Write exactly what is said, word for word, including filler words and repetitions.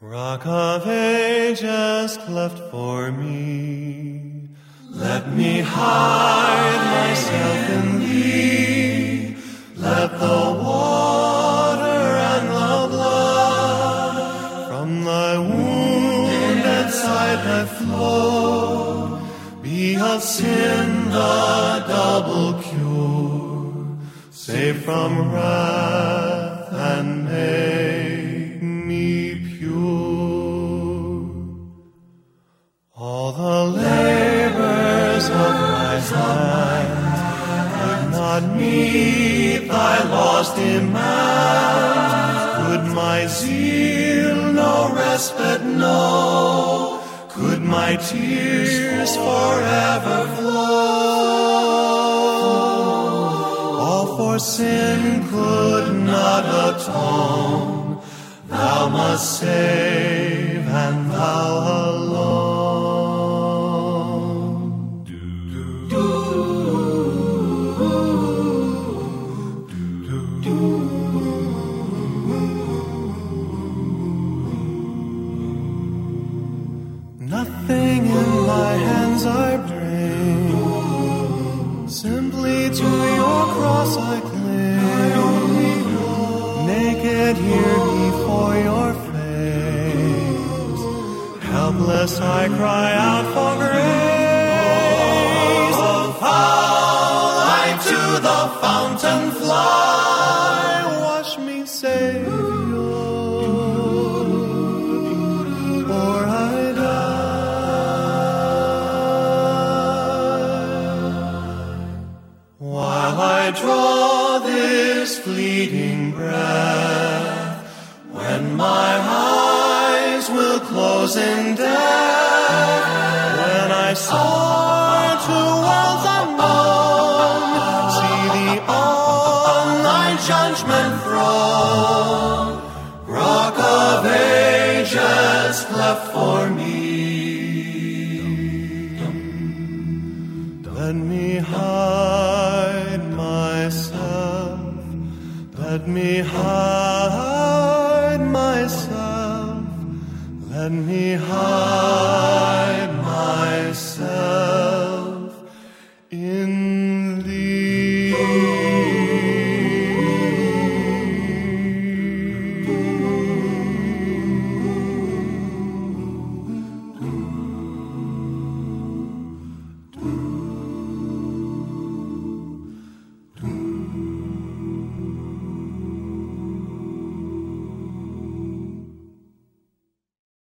Rock of ages cleft for me, let me hide myself in thee. Let the water and the blood from thy wounded side that flow be of sin the double cure, save from wrath and make me pure. All the labors of my hands could not meet thy law's demands. Could my zeal no respite know? Could my tears forever flow? All for sin could not atone. Thou must save, and thou alone. Nothing in my hands I bring, simply to your cross I cling. Naked here before your face, helpless I cry out for grace. Oh, foul I to the fountain fly, wash me, Savior, or I while I draw this fleeting breath, when my eyes will close in death, when I soar to worlds unknown, see thee on thy judgment throne, Rock of ages cleft for me. Let me hide myself, let me hide myself, let me hide